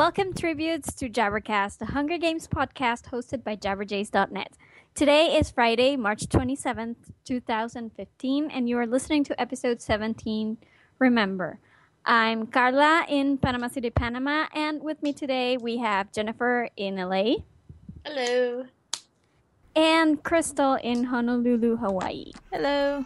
Welcome tributes to Jabbercast, the Hunger Games podcast hosted by jabberjays.net. Today is Friday, March 27th, 2015, and you are listening to episode 17, Remember. I'm Carla in Panama City, Panama, and with me today we have Jennifer in LA. Hello. And Crystal in Honolulu, Hawaii. Hello.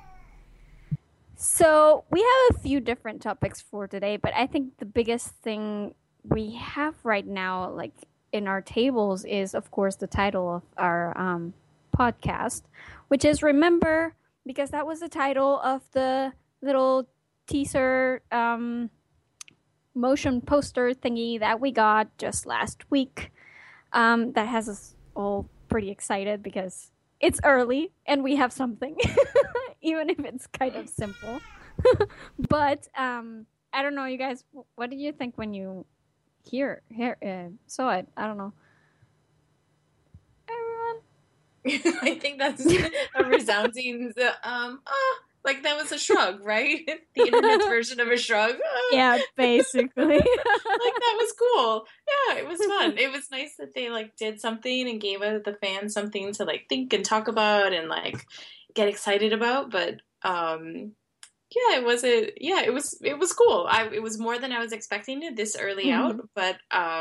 So we have a few different topics for today, but I think the biggest thing we have right now, like in our tables, is of course the title of our podcast, which is Remember, because that was the title of the little teaser motion poster thingy that we got just last week. That has us all pretty excited because it's early and we have something, even if it's kind of simple. But I don't know, you guys, what did you think when you saw it? I don't know. Everyone? I think that's a resounding, like that was a shrug, right? The internet's version of a shrug. Yeah, basically. Like that was cool. Yeah, it was fun. It was nice that they like did something and gave the fans something to like think and talk about and like get excited about. But yeah, it was cool. It was more than I was expecting it this early out, but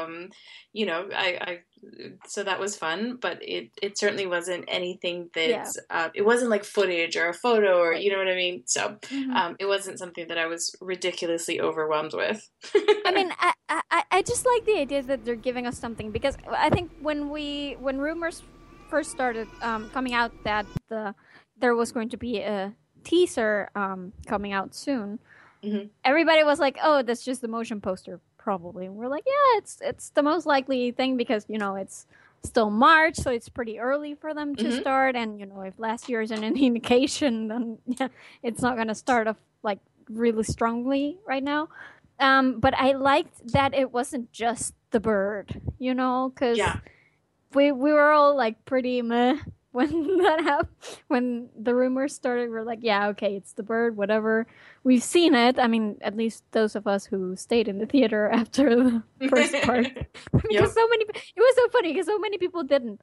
so that was fun, but it certainly wasn't anything that it wasn't like footage or a photo or you know what I mean. So it wasn't something that I was ridiculously overwhelmed with. I mean, I just like the idea that they're giving us something, because I think when rumors first started coming out that there was going to be a teaser coming out soon, everybody was like, oh, that's just the motion poster probably. And we're like, yeah, it's the most likely thing, because it's still March, so it's pretty early for them to start, and if last year is an indication, then it's not going to start off like really strongly right now. But I liked that it wasn't just the bird, because we were all like pretty meh when that happened. When the rumors started, we're like, yeah, okay, it's the bird, whatever. We've seen it. I mean, at least those of us who stayed in the theater after the first part. Because it was so funny because so many people didn't.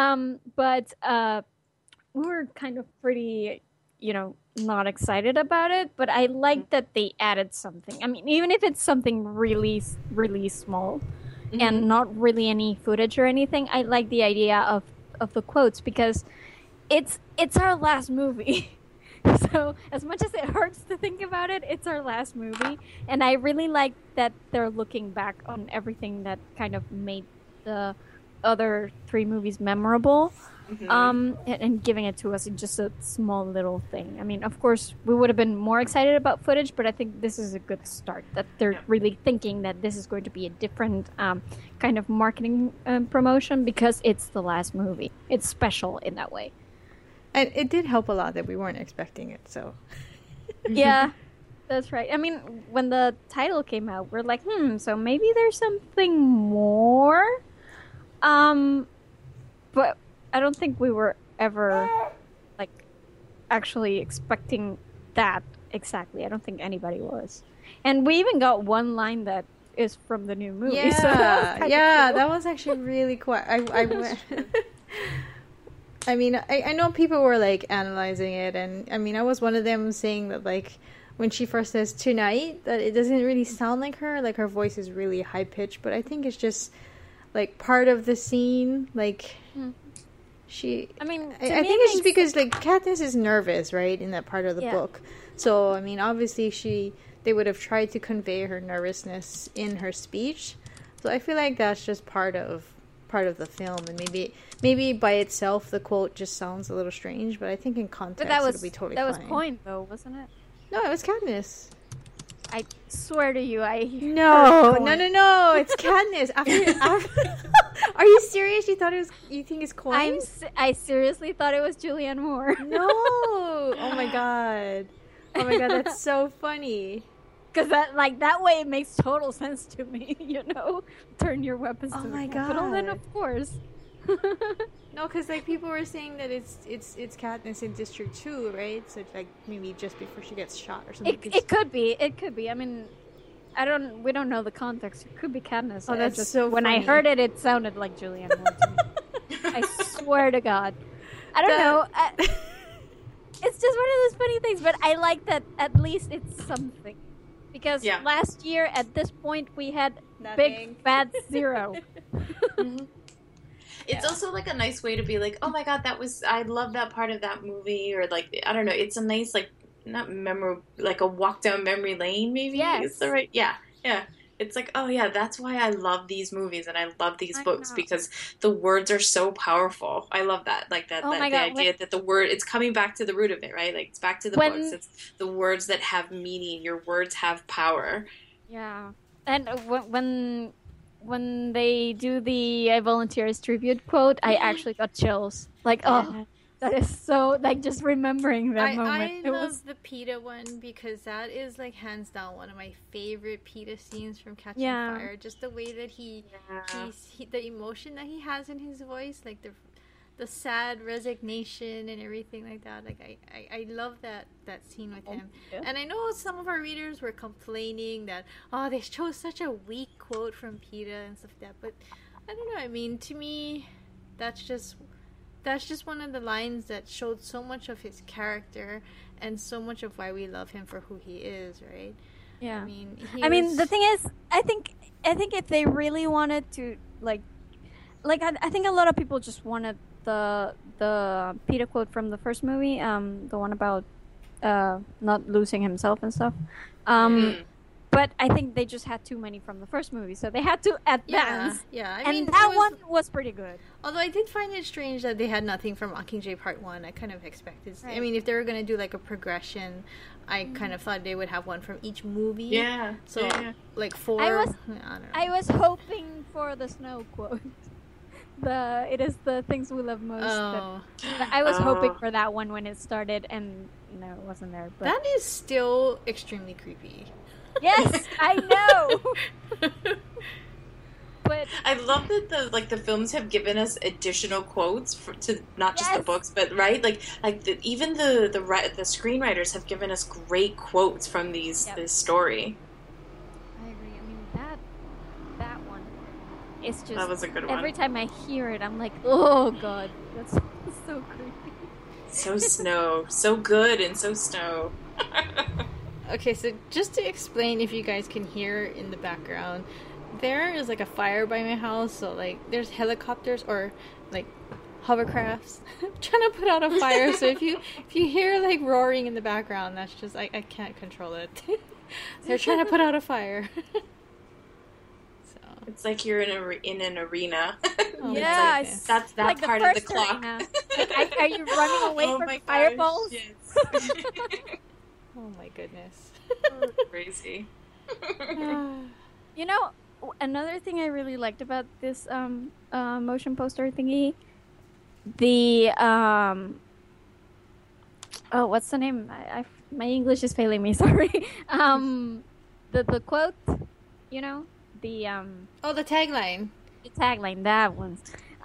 But we were kind of pretty, not excited about it. But I like that they added something. I mean, even if it's something really, really small and not really any footage or anything, I like the idea of the quotes, because it's our last movie. So as much as it hurts to think about it, it's our last movie, and I really like that they're looking back on everything that kind of made the other three movies memorable, and giving it to us in just a small little thing. I mean, of course, we would have been more excited about footage, but I think this is a good start, that they're really thinking that this is going to be a different kind of marketing promotion, because it's the last movie. It's special in that way. And it did help a lot that we weren't expecting it, so. Yeah, that's right. I mean, when the title came out, we're like, so maybe there's something more? But I don't think we were ever, like, actually expecting that exactly. I don't think anybody was. And we even got one line that is from the new movie. Yeah, so that was actually really cool. I mean, I know people were, like, analyzing it, and, I mean, I was one of them saying that, like, when she first says tonight, that it doesn't really sound like her voice is really high-pitched, but I think it's just, like, part of the scene, like, I think it's just because, like, Katniss is nervous, right, in that part of the book, so, I mean, obviously they would have tried to convey her nervousness in her speech, so I feel like that's just part of the film, and maybe by itself the quote just sounds a little strange, but I think in context it'll be totally fine. That was Coin, though, wasn't it? No, it was Katniss. I swear to you, No, it's Katniss. Are you serious? You think it's Coin? I seriously thought it was Julianne Moore. No. Oh my god, that's so funny. Because that way it makes total sense to me, turn your weapons to my capital, god. then of course. No, because like people were saying that it's Katniss in District 2, right? So like maybe just before she gets shot or something. It could be. I mean, We don't know the context. It could be Katniss. Oh, that's so when I funny. heard it, it sounded like Julianne Moore to me. I swear to God. I don't know. It's just one of those funny things, but I like that at least it's something. Because last year, at this point, we had Nothing. big fat zero. It's also like a nice way to be like, oh my god, I love that part of that movie, or like, I don't know, it's a nice, like, not like a walk down memory lane, maybe? Yes. It's the right, yeah. It's like, oh yeah, that's why I love these movies and I love these books, because the words are so powerful. I love that. Like the idea that the word, it's coming back to the root of it, right? Like it's back to the books. It's the words that have meaning. Your words have power. Yeah. And when they do the I volunteer as tribute quote, I actually got chills. Like, oh, that is so, like, just remembering that moment. I love the PETA one because that is, like, hands down one of my favorite PETA scenes from Catching Fire. Just the way that he the emotion that he has in his voice, like the sad resignation and everything like that. Like, I love that scene with him. Yeah. And I know some of our readers were complaining that, oh, they chose such a weak quote from PETA and stuff like that. But I don't know. I mean, to me, that's just one of the lines that showed so much of his character and so much of why we love him for who he is, right? Yeah. I mean, the thing is, I think if they really wanted to, like I think a lot of people just wanted the PETA quote from the first movie, the one about not losing himself and stuff. But I think they just had too many from the first movie, so they had to advance. Yeah. I mean, that one was pretty good. Although I did find it strange that they had nothing from Mockingjay Part 1. I kind of expected... Right. I mean, if they were going to do, like, a progression, I kind of thought they would have one from each movie. Yeah. So, like, 4... I don't know. I was hoping for the snow quote. It is the things we love most. Oh. I was hoping for that one when it started, and, no, it wasn't there. But... That is still extremely creepy. Yes, I know. But I love that the films have given us additional quotes to not just the books, but even the screenwriters have given us great quotes from this story. I agree. I mean that one is just, that was a good one. Every time I hear it, I'm like, oh god, that's so creepy. So snow, so good and so snow. Okay, so just to explain, if you guys can hear in the background, there is like a fire by my house, so like there's helicopters or like hovercrafts trying to put out a fire. So if you hear like roaring in the background, that's just I can't control it. They're trying to put out a fire. So it's like you're in an arena. Oh, yeah, that's that like part of the clock. Are you running away from fireballs? Yes. Oh my goodness. Crazy. You know, another thing I really liked about this motion poster thingy, the what's the name? My English is failing me. Sorry. The quote, you know, the the tagline. The tagline, that one.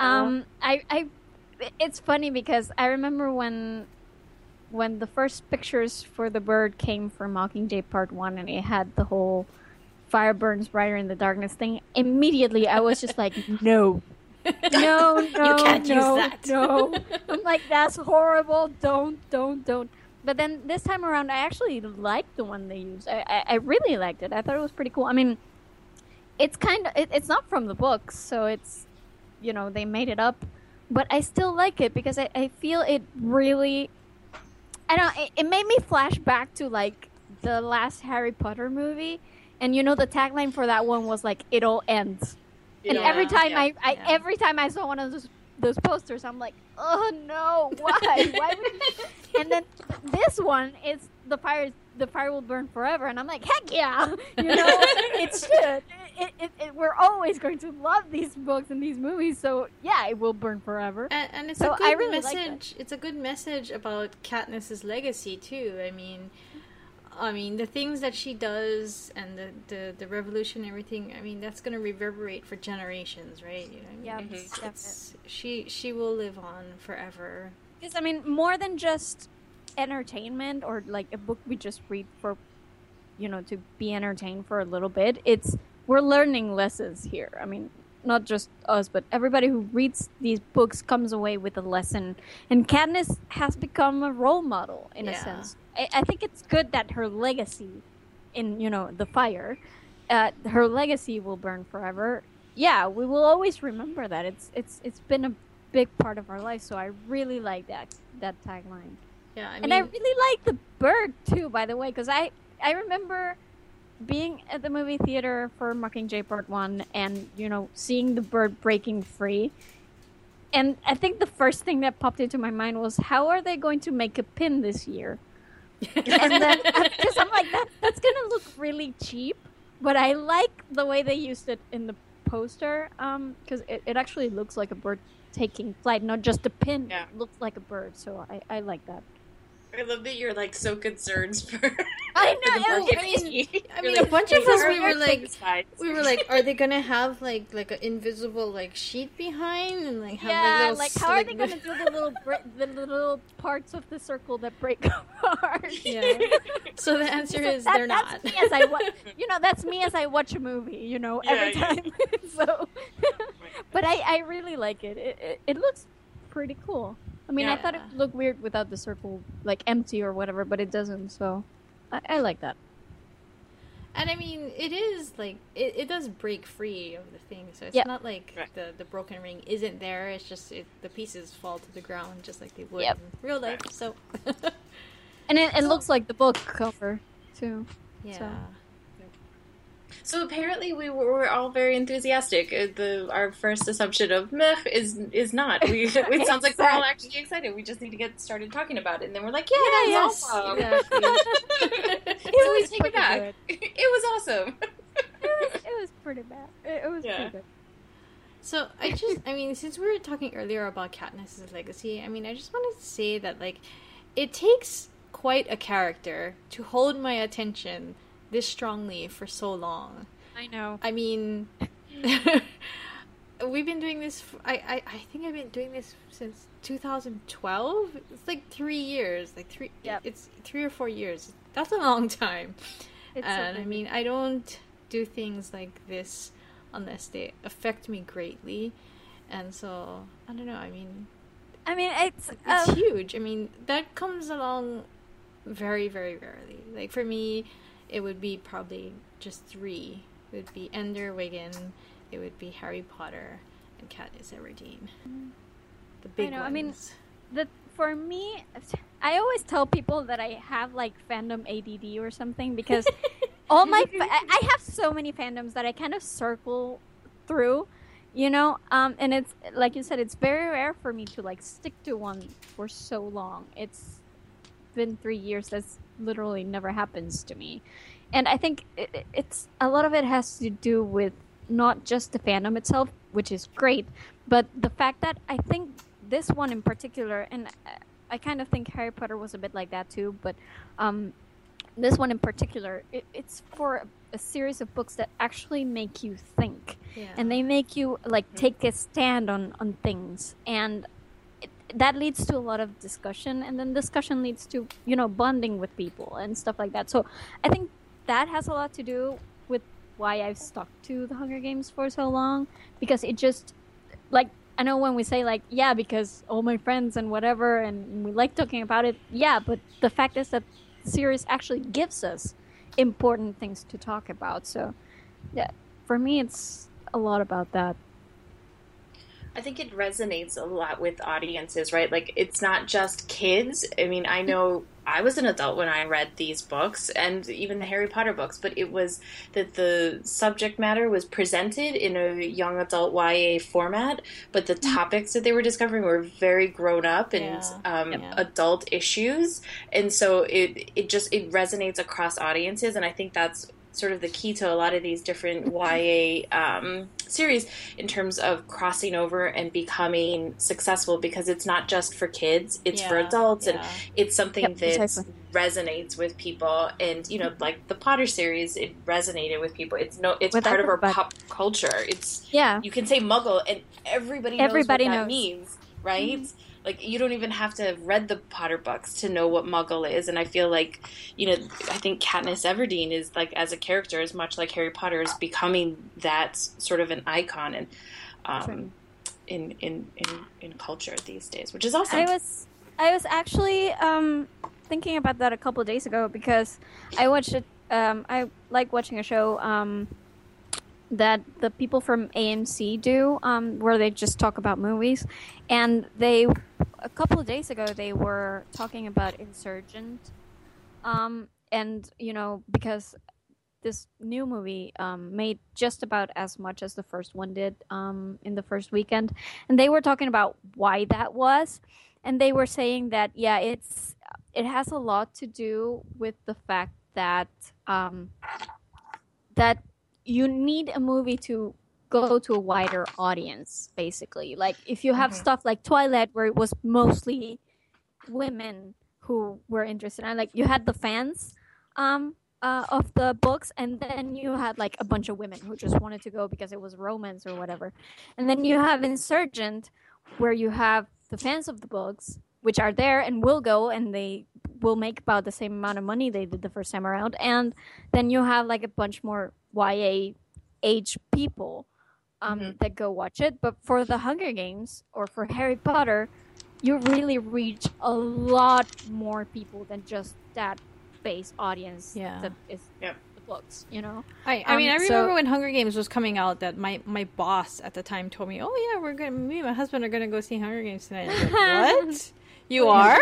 It's funny because I remember when the first pictures for the bird came from Mockingjay Part 1 and it had the whole fire burns brighter in the darkness thing, immediately I was just like, no. You can't use that. No. I'm like, that's horrible. Don't. But then this time around, I actually liked the one they used. I really liked it. I thought it was pretty cool. I mean, it's it's not from the books, so it's, you know, they made it up. But I still like it because I feel it really... I don't know, it made me flash back to, like, the last Harry Potter movie. And, you know, the tagline for that one was, like, it all ends. And every time every time I saw one of those posters, I'm like, oh, no, why? Why would you... And then this one is the fire will burn forever. And I'm like, heck yeah! You know, it should. We're always going to love these books and these movies, so yeah, it will burn forever. And it's a good message. It's a good message about Katniss's legacy too. I mean, the things that she does and the revolution and everything. I mean, that's going to reverberate for generations, right? You know, yeah, she will live on forever. Because I mean, more than just entertainment or like a book we just read for, to be entertained for a little bit. We're learning lessons here. I mean, not just us, but everybody who reads these books comes away with a lesson. And Katniss has become a role model in a sense. I think it's good that her legacy in, the fire, her legacy will burn forever. Yeah, we will always remember that. It's been a big part of our life, so I really like that tagline. Yeah, and I really like the bird too, by the way, because I remember being at the movie theater for Mockingjay Part 1 and, seeing the bird breaking free. And I think the first thing that popped into my mind was, how are they going to make a pin this year? And then, because I'm like, that's going to look really cheap. But I like the way they used it in the poster, because it actually looks like a bird taking flight, not just a pin. Yeah. It looks like a bird, so I like that. I love that you're like so concerned for. I know. I mean, a bunch of us we were like, are they gonna have like an invisible like sheet behind and like have how are they gonna do the little parts of the circle that break apart? Yeah. So the answer is they're not. That's me as that's me as I watch a movie. Every time. So, but I really like it. It looks pretty cool. I mean, I thought it would look weird without the circle, like, empty or whatever, but it doesn't, so I like that. And I mean, it is, like, it does break free of the thing, so it's not like the broken ring isn't there, it's just the pieces fall to the ground just like they would in real life, so... And it looks like the book cover, too. Yeah. So apparently we were all very enthusiastic. Our first assumption of meh is not. It sounds like we're all actually excited. We just need to get started talking about it. And then we're like, that's awesome. Exactly. So we take it back. It was awesome. It was pretty bad. It was pretty good. So since we were talking earlier about Katniss's legacy, I mean, I just wanted to say that, like, it takes quite a character to hold my attention this strongly for so long. I know. I mean, we've been doing this. I think I've been doing this since 2012. It's like 3 years. It's 3 or 4 years. That's a long time. And I mean, I don't do things like this unless they affect me greatly. And so I don't know. I mean, it's huge. I mean, that comes along very, very rarely. Like for me, it would be probably just 3. It would be Ender Wiggin, it would be Harry Potter, and Katniss Everdeen. The big ones. I mean, for me, I always tell people that I have like fandom ADD or something because all my I have so many fandoms that I kind of circle through, and it's like you said, it's very rare for me to like stick to one for so long. It's been 3 years. That's literally never happens to me, and I think it's a lot of it has to do with not just the fandom itself, which is great, but the fact that I think this one in particular, and I kind of think Harry Potter was a bit like that too, but this one in particular, it's for a series of books that actually make you think, and they make you like take a stand on things, and that leads to a lot of discussion, and then discussion leads to, bonding with people and stuff like that. So I think that has a lot to do with why I've stuck to the Hunger Games for so long, because it just, like, I know when we say, like, because all my friends and whatever, and we like talking about it, but the fact is that the series actually gives us important things to talk about. So, for me, it's a lot about that. I think it resonates a lot with audiences, right? Like, it's not just kids. I mean, I know I was an adult when I read these books, and even the Harry Potter books, but it was that the subject matter was presented in a young adult YA format, but the topics that they were discovering were very grown up and adult issues. And so it resonates across audiences, and I think that's sort of the key to a lot of these different YA series in terms of crossing over and becoming successful, because it's not just for kids, it's for adults, and it's something that resonates with people. And like the Potter series, it resonated with people. It's part of our pop culture. It's you can say Muggle and everybody knows what that means, right? like you don't even have to have read the Potter books to know what Muggle is. And I feel like, I think Katniss Everdeen is like, as a character, is much like Harry Potter, is becoming that sort of an icon and in culture these days, which is awesome. I was actually thinking about that a couple of days ago because I watched it. I like watching a show that the people from AMC do, where they just talk about movies. And a couple of days ago, they were talking about Insurgent. And, because this new movie made just about as much as the first one did in the first weekend. And they were talking about why that was. And they were saying that, yeah, it has a lot to do with the fact that that you need a movie to go to a wider audience, basically. Like, if you have stuff like Twilight, where it was mostly women who were interested, and like you had the fans of the books, and then you had like a bunch of women who just wanted to go because it was romance or whatever. And then you have Insurgent, where you have the fans of the books, which are there and will go, and they will make about the same amount of money they did the first time around. And then you have like a bunch more YA age people that go watch it. But for the Hunger Games or for Harry Potter, you really reach a lot more people than just that base audience that is the books, I mean, I remember when Hunger Games was coming out, that my boss at the time told me, "Oh yeah, me and my husband are gonna go see Hunger Games tonight." I was like, what? You are?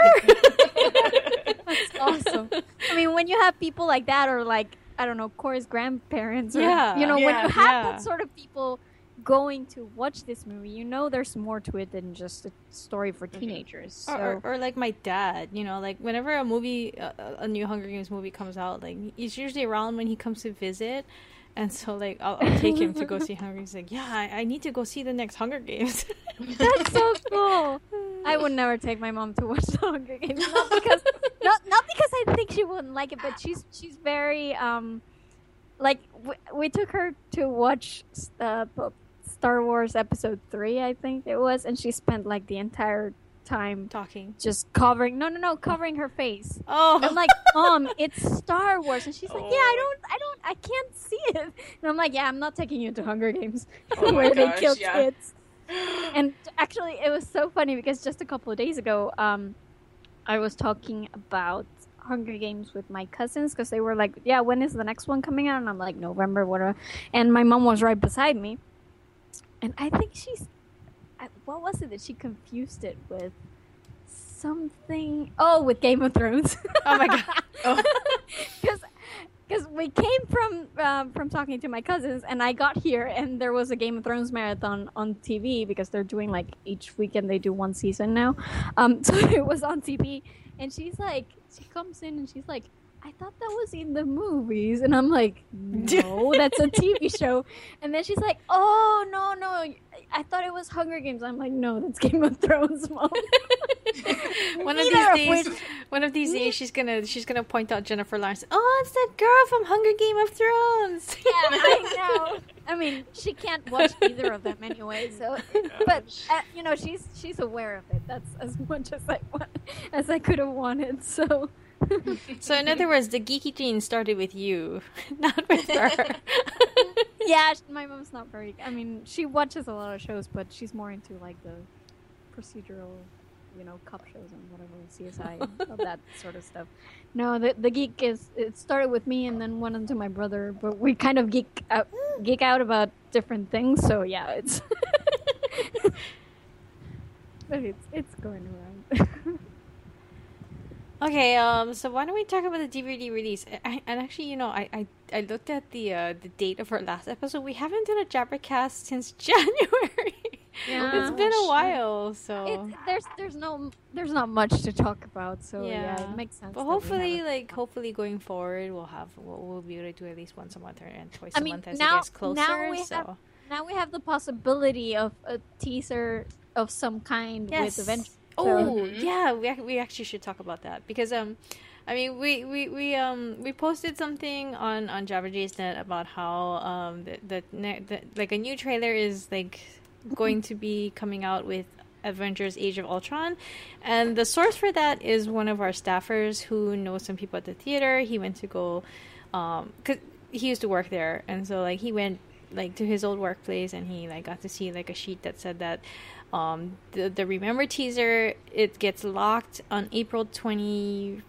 That's awesome. I mean, when you have people like that, or like, I don't know, Corey's grandparents, or, when you have that sort of people going to watch this movie, there's more to it than just a story for teenagers. So. Or like my dad, like whenever a movie, a new Hunger Games movie comes out, like he's usually around when he comes to visit. And so, like, I'll take him to go see Hunger Games. He's like, yeah, I need to go see the next Hunger Games. That's so cool. I would never take my mom to watch the Hunger Games. Not because I think she wouldn't like it, but she's very, like, we took her to watch Star Wars Episode 3, I think it was, and she spent, like, the entire time talking, just covering her face. I'm like, Mom, it's Star Wars. And she's like, yeah, I can't see it. And I'm like, yeah, I'm not taking you to Hunger Games where they kill kids. And actually, it was so funny because just a couple of days ago, I was talking about Hunger Games with my cousins because they were like, yeah, when is the next one coming out? And I'm like, November, whatever. And my mom was right beside me, and I think what was it that she confused it with? Something. Oh, with Game of Thrones. Oh my god. Because we came from talking to my cousins, and I got here, and there was a Game of Thrones marathon on TV because they're doing like each weekend they do one season now. So it was on TV, and she comes in and she's like, I thought that was in the movies. And I'm like, no, that's a TV show. And then she's like, oh, no, I thought it was Hunger Games. I'm like, no, that's Game of Thrones, Mom. One of these days, she's gonna point out Jennifer Lawrence. Oh, it's that girl from Hunger Game of Thrones. Yeah, I know. I mean, she can't watch either of them anyway. So, but she's aware of it. That's as much as I could have wanted. So. So in other words, the geeky gene started with you, not with her. Yeah, my mom's not very. I mean, she watches a lot of shows, but she's more into like the procedural, cop shows and whatever, CSI, all that sort of stuff. No, the geek it started with me and then went into my brother, but we kind of geek out about different things. So yeah, it's but it's going around. Okay, so why don't we talk about the DVD release? And actually, I looked at the date of our last episode. We haven't done a Jabbercast since January. Yeah, it's been a while. So there's not much to talk about. So yeah it makes sense. But hopefully going forward, we'll be able to do at least once a month and twice a month as it gets closer. Now we have the possibility of a teaser of some kind with Avengers. Oh yeah, we actually should talk about that because I mean we posted something on Jabberjay's Net about how the like a new trailer is like going to be coming out with Avengers Age of Ultron. And the source for that is one of our staffers who knows some people at the theater. He went to go, cause he used to work there. And so like he went like to his old workplace and he like got to see like a sheet that said that the Remember teaser, it gets locked on April 28th.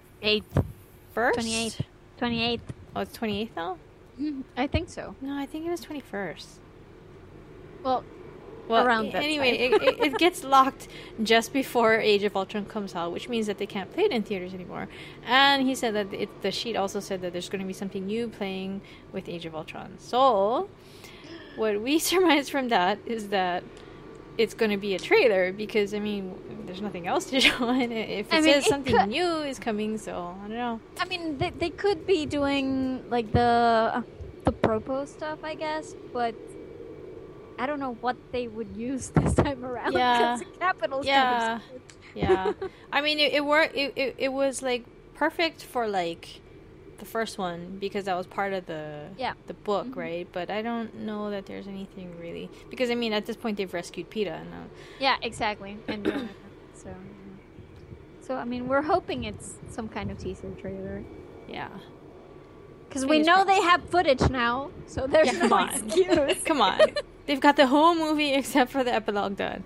28th. Oh, it's 28th now? I think so. No, I think it was 21st. Well, around that anyway, it gets locked just before Age of Ultron comes out, which means that they can't play it in theaters anymore. And he said that the sheet also said that there's going to be something new playing with Age of Ultron. So, what we surmise from that is that it's going to be a trailer because, I mean, there's nothing else to show. And if it says something new is coming, so I don't know. I mean, they could be doing like the propo stuff, I guess, but I don't know what they would use this time around. Yeah, the Capitals. Yeah. I mean, it worked. It was like perfect for like the first one because that was part of the book, right? But I don't know that there's anything really because I mean at this point they've rescued PETA. Yeah, exactly. And so I mean we're hoping it's some kind of teaser trailer. Yeah. Because we know they have footage now, so there's no excuse. Come on. They've got the whole movie except for the epilogue done.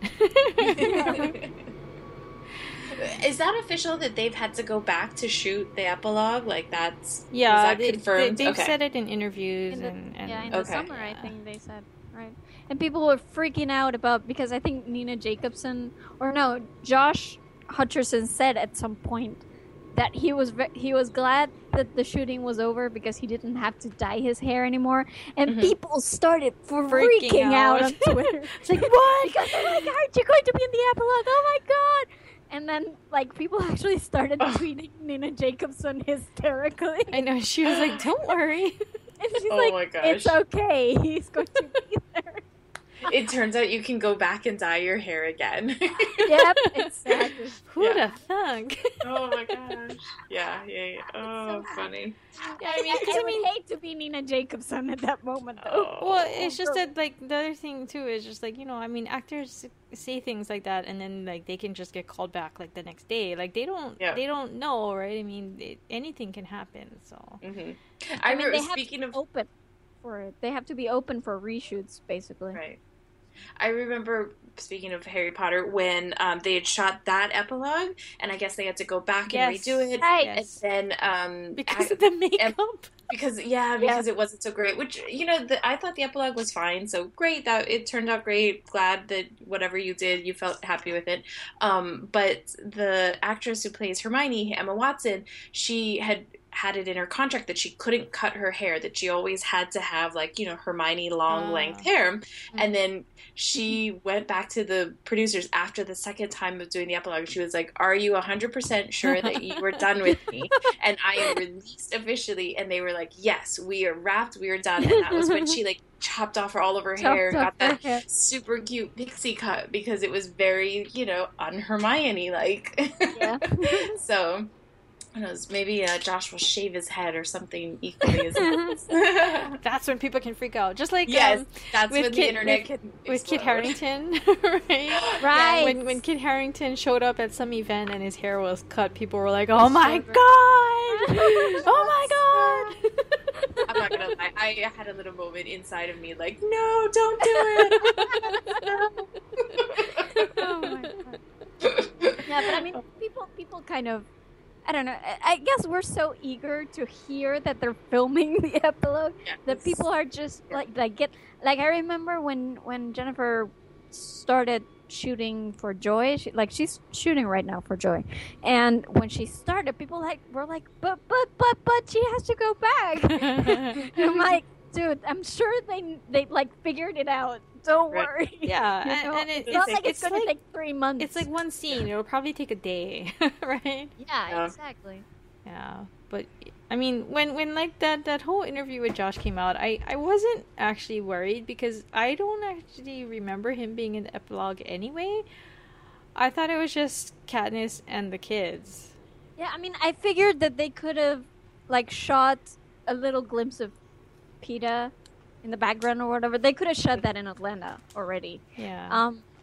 Is that official that they've had to go back to shoot the epilogue? Like that's... Yeah, is that confirmed? They've said it in interviews. In the summer, I think they said. Right. And people were freaking out about... Because I think Nina Jacobson... Or no, Josh Hutcherson said at some point that he was glad that the shooting was over because he didn't have to dye his hair anymore. And people started freaking out on Twitter. It's like, what? Because they're like, aren't you going to be in the epilogue? Oh my god! And then, like, people actually started tweeting Nina Jacobson hysterically. I know, she was like, don't worry. And she's my gosh. It's okay, he's going to be there. It turns out you can go back and dye your hair again. Yep, exactly. Who'd have thunk? Oh my gosh. Yeah. Oh, so funny. Yeah, I would hate to be Nina Jacobson at that moment, though. Well, it's just that, like, the other thing, too, is just, like, you know, I mean, actors say things like that, and then, like, they can just get called back, like, the next day. Like, they don't know, right? I mean, anything can happen, so. I mean, they have to be open for it. They have to be open for reshoots, basically. Right. I remember, speaking of Harry Potter, when they had shot that epilogue, and I guess they had to go back and redo it. Right. And then... because of the makeup? Because it wasn't so great. Which, you know, I thought the epilogue was fine, so great. That it turned out great. Glad that whatever you did, you felt happy with it. But the actress who plays Hermione, Emma Watson, she had it in her contract that she couldn't cut her hair, that she always had to have, like, you know, Hermione long length hair. And then she went back to the producers after the second time of doing the epilogue. She was like, are you 100% sure that you were done with me? And I am released officially. And they were like, yes, we are wrapped, we are done. And that was when she, like, chopped off all of her hair and got that super cute pixie cut because it was very, you know, un-Hermione-like. Yeah. So... Who knows, maybe Josh will shave his head or something equally as That's when people can freak out. Just like that's when the internet can with Kit Harington, right? Right. Yeah, when Kit Harington showed up at some event and his hair was cut, people were like, "Oh my god! Oh my god!" I'm not gonna lie, I had a little moment inside of me like, "No, don't do it!" Oh my god. Yeah, but I mean, people kind of. I don't know. I guess we're so eager to hear that they're filming the epilogue that people are just like I remember when Jennifer started shooting for Joy. She's shooting right now for Joy, and when she started, people were like, but she has to go back. And I'm like, dude, I'm sure they like figured it out. Don't worry. Yeah, you know? And it's not like it's going to take 3 months. It's like one scene. It'll probably take a day, right? Yeah, exactly. Yeah, but I mean, when like that whole interview with Josh came out, I wasn't actually worried because I don't actually remember him being in the epilogue anyway. I thought it was just Katniss and the kids. Yeah, I mean, I figured that they could have like shot a little glimpse of PETA in the background or whatever. They could have shot that in Atlanta already. Yeah.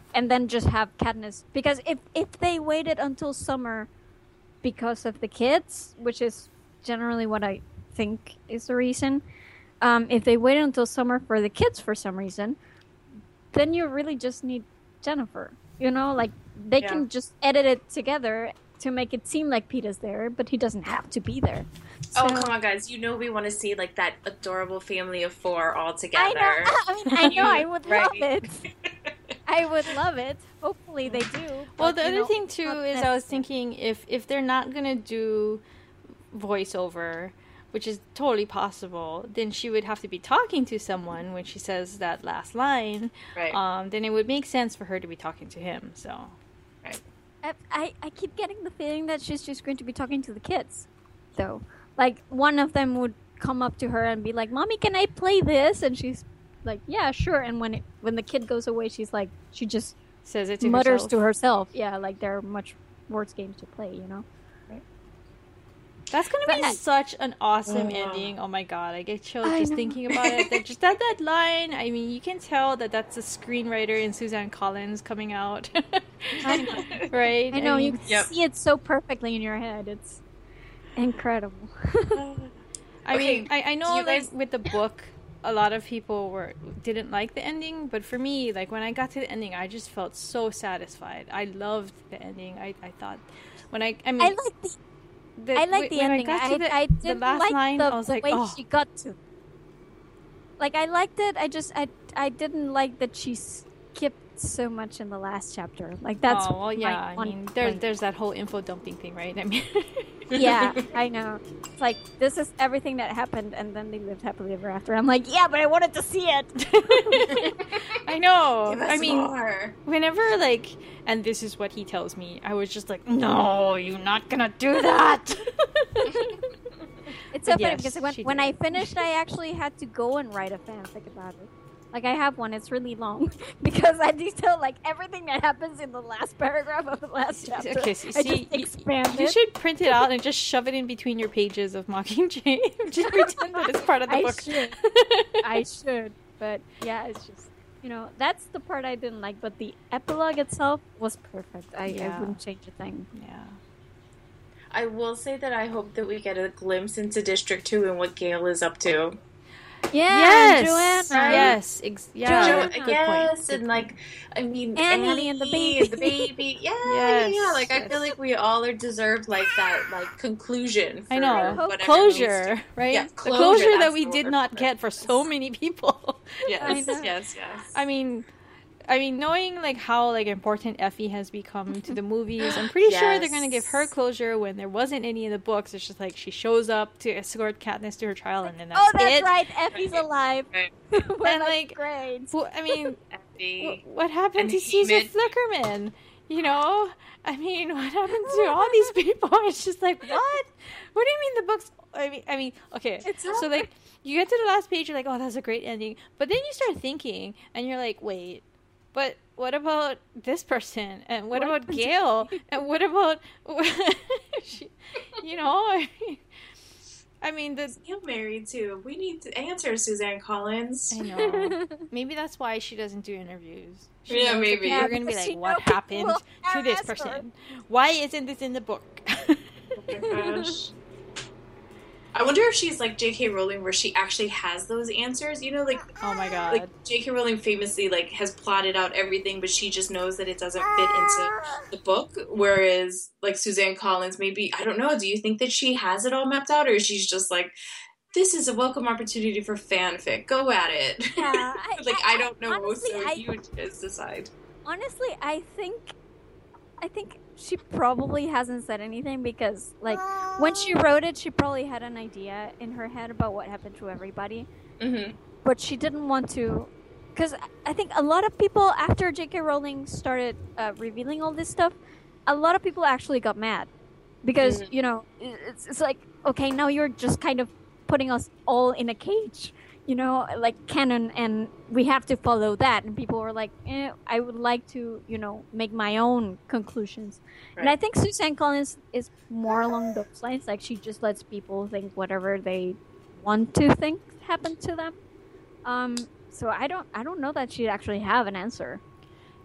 and then just have Katniss, because if they waited until summer because of the kids, which is generally what I think is the reason, if they waited until summer for the kids for some reason, then you really just need Jennifer. You know, like they can just edit it together to make it seem like Peeta's there, but he doesn't have to be there. So, oh, come on, guys. You know we want to see, like, that adorable family of 4 all together. I know. I would love it. I would love it. Hopefully they do. Well, the other thing, too, is I was thinking if they're not going to do voiceover, which is totally possible, then she would have to be talking to someone when she says that last line. Right. Then it would make sense for her to be talking to him, so... Right. I keep getting the feeling that she's just going to be talking to the kids, though. Like, one of them would come up to her and be like, "Mommy, can I play this?" And she's like, "Yeah, sure." And when the kid goes away, she's like, she just says it to mutters herself. to herself. Yeah, like there are much worse games to play, you know? Right. That's going to be such an awesome ending. Oh my god, I get chills just thinking about it. Just that line, I mean, you can tell that that's a screenwriter in Suzanne Collins coming out. I know. Right? I know, mean, you can see it so perfectly in your head. It's incredible. I mean, I know, you guys... like, with the book, a lot of people didn't like the ending, but for me, like, when I got to the ending, I just felt so satisfied. I loved the ending. I thought, I like the ending. I didn't like the way she got to. Like, I liked it. I didn't like that she skipped so much in the last chapter. Like, that's I mean, there's that whole info dumping thing, right? I mean, yeah, I know. It's like, this is everything that happened, and then they lived happily ever after. I'm like, yeah, but I wanted to see it. I know. Give us I mean, more. whenever, like, and this is what he tells me, I was just like, no, you're not gonna do that. It's so funny because when I finished, I actually had to go and write a fanfic about it. Like, I have one. It's really long because I detail, like, everything that happens in the last paragraph of the last chapter. Okay, so I just expand it. You should print it out and just shove it in between your pages of Mockingjay. Just pretend that it's part of the book. I should. But, yeah, it's just, you know, that's the part I didn't like. But the epilogue itself was perfect. I wouldn't change a thing. Yeah. I will say that I hope that we get a glimpse into District 2 and what Gale is up to. Yeah, yes, Joanna. Yes, Joanna. Yes, Good and like, I mean, Annie and the baby. Yeah, Yes, yeah. Like, yes. I feel like we all are deserved like that, like conclusion. For I know, whatever closure, right? Yeah, the closure, closure that that's we the did word. not get for so many people. Yes, know. yes. I mean, knowing like how like important Effie has become to the movies, I'm pretty sure they're gonna give her closure when there wasn't any in the books. It's just like she shows up to escort Katniss to her trial, and then that's it. Oh, that's right. Effie's alive. Right. And like, great. well, I mean, Effie. what happened And to Caesar Hamid. Flickerman? You know, I mean, what happened to all these people? It's just like, what? What do you mean the books? I mean, okay. So like, you get to the last page, you're like, oh, that's a great ending. But then you start thinking, and you're like, wait. But what about this person? And what about Gale? And what about, you know? I mean, You're married too. We need to answer Suzanne Collins. I know. Maybe that's why she doesn't do interviews. She Yeah, knows that maybe. people are going to be because like, she what knows people happened will to this harass her. person? Why isn't this in the book? Oh my gosh. I wonder if she's like J.K. Rowling, where she actually has those answers. You know, like, Oh my god. like J.K. Rowling famously like has plotted out everything, but she just knows that it doesn't fit into the book. Whereas like Suzanne Collins, maybe, I don't know. Do you think that she has it all mapped out, or she's just like, this is a welcome opportunity for fanfic. Go at it. Yeah, I don't know. honestly, so you just decide. Honestly, I think she probably hasn't said anything because, like, when she wrote it, she probably had an idea in her head about what happened to everybody, Mm-hmm. but she didn't want to. Because I think a lot of people, after J.K. Rowling started revealing all this stuff, a lot of people actually got mad because you know it's like, okay, now you're just kind of putting us all in a cage. You know, like canon, and we have to follow that. And people were like, I would like to, you know, make my own conclusions. Right. And I think Suzanne Collins is more along those lines. Like, she just lets people think whatever they want to think happened to them. So I don't know that she'd actually have an answer.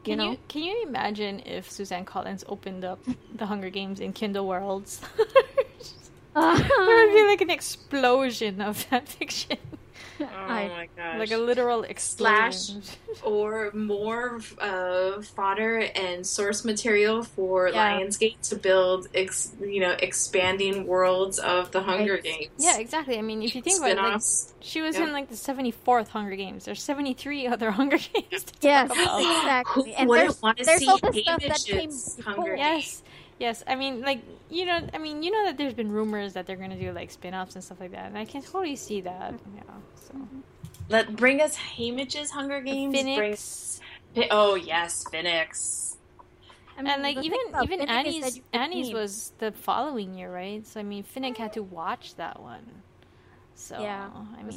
Can you imagine if Suzanne Collins opened up the Hunger Games in Kindle Worlds? There would be like an explosion of fan fiction. Oh my gosh. Like a literal explosion. Or more fodder and source material for Lionsgate to build, expanding worlds of the Hunger Games. Yeah, exactly. I mean, if you think about it, like, she was in like the 74th Hunger Games. There's 73 other Hunger Games to talk about. Exactly. And there's all the stuff that came Hunger Games. Yes, I mean, like, you know that there's been rumors that they're going to do, like, spin-offs and stuff like that, and I can totally see that, so. Bring us Haymitch's Hunger Games. Phoenix. Oh, yes, Phoenix. I mean, and, like, even Annie's was the following year, right? So, I mean, Finnick had to watch that one. So, yeah,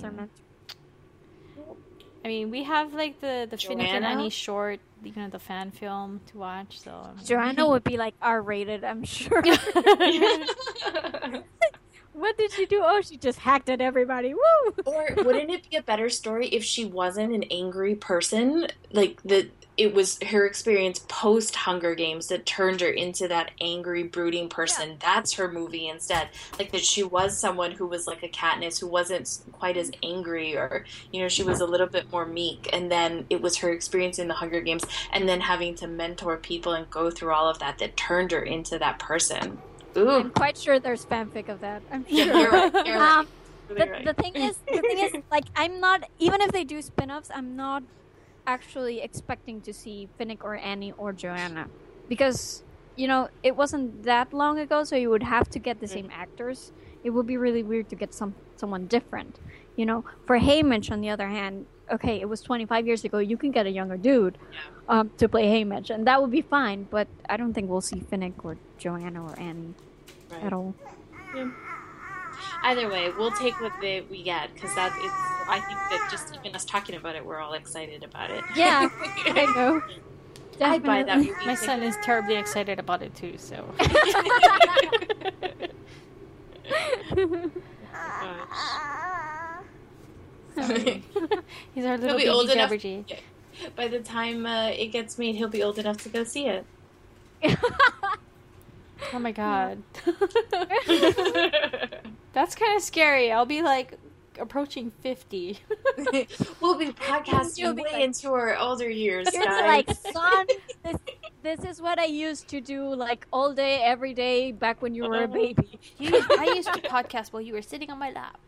I mean, we have, like, the Finnick and Annie short, the fan film to watch, so... I mean. Joanna would be, like, R-rated, I'm sure. What did she do? Oh, she just hacked at everybody. Woo! Or wouldn't it be a better story if she wasn't an angry person? Like, it was her experience post-Hunger Games that turned her into that angry, brooding person. Yeah. That's her movie instead. Like, that she was someone who was like a Katniss, who wasn't quite as angry, or, she was a little bit more meek. And then it was her experience in the Hunger Games, and then having to mentor people and go through all of that turned her into that person. Ooh. I'm quite sure there's fanfic of that. I'm sure. Yeah, you're right. The thing is, like, I'm not, even if they do spin-offs, I'm not actually expecting to see Finnick or Annie or Joanna, because it wasn't that long ago, so you would have to get the same actors. It would be really weird to get someone different. For Haymitch, on the other hand, okay, it was 25 years ago. You can get a younger dude to play Haymitch, and that would be fine. But I don't think we'll see Finnick or Joanna or Annie at all. Yeah. Either way, we'll take what we get, because I think that just even us talking about it, we're all excited about it. Yeah, I know. I'd buy that movie. My son is terribly excited about it too, so. He's our little baby Jabberjee. By the time it gets made, he'll be old enough to go see it. Oh my god. That's kind of scary. I'll be like approaching 50. We'll be podcasting way into our older years, guys. Like, son, this is what I used to do, like, all day, every day, back when you were a baby. I used to podcast while you were sitting on my lap.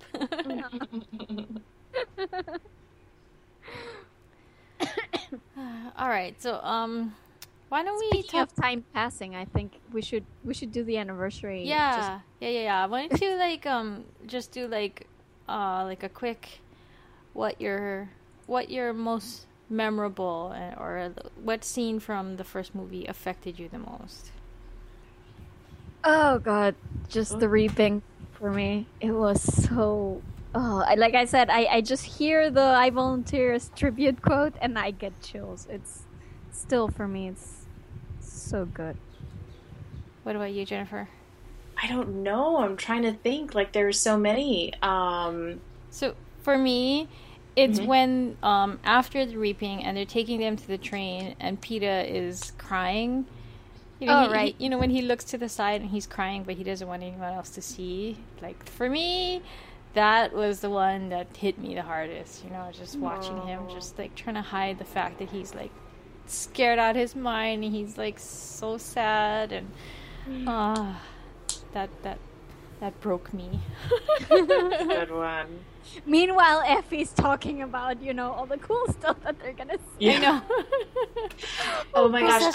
All right, so why don't we Speaking of time passing, I think we should do the anniversary. Yeah. Why don't you just do like a quick what your most memorable or what scene from the first movie affected you the most? Oh god, just the reaping for me. It was so like I said, I just hear the I Volunteers tribute quote and I get chills. It's still, for me, it's so good. What about you, Jennifer? I don't know. I'm trying to think. Like, there's so many. So for me, it's when after the reaping and they're taking them to the train and Peeta is crying. Right. When he looks to the side and he's crying, but he doesn't want anyone else to see. Like, for me, that was the one that hit me the hardest. Just watching him, just like trying to hide the fact that he's like scared out of his mind and he's like so sad, and that broke me. Good one. Meanwhile, Effie's talking about all the cool stuff that they're gonna see. Yeah. I know. Oh my gosh,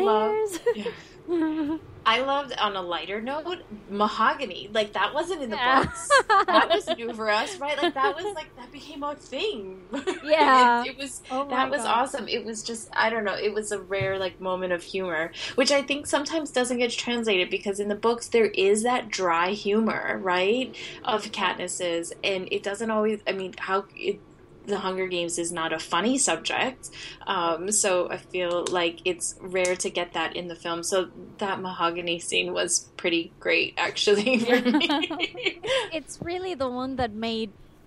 I loved, on a lighter note, Mahogany. Like, that wasn't in the books. That was new for us, right? Like, that became a thing. Yeah. It was awesome. It was just, I don't know, it was a rare, like, moment of humor, which I think sometimes doesn't get translated, because in the books there is that dry humor, right, of Katniss's, and it doesn't always, the Hunger Games is not a funny subject, so I feel like it's rare to get that in the film. So that Mahogany scene was pretty great, actually, for me. It's really the one that made,